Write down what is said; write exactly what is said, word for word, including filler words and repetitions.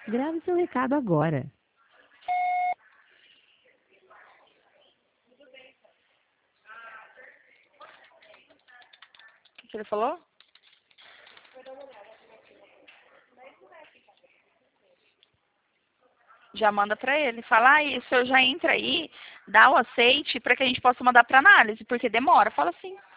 Grave seu recado agora. O que, que ele falou? Já manda pra ele. Fala, aí, o senhor já entra aí, dá o aceite pra que a gente possa mandar pra análise, porque demora. Fala assim.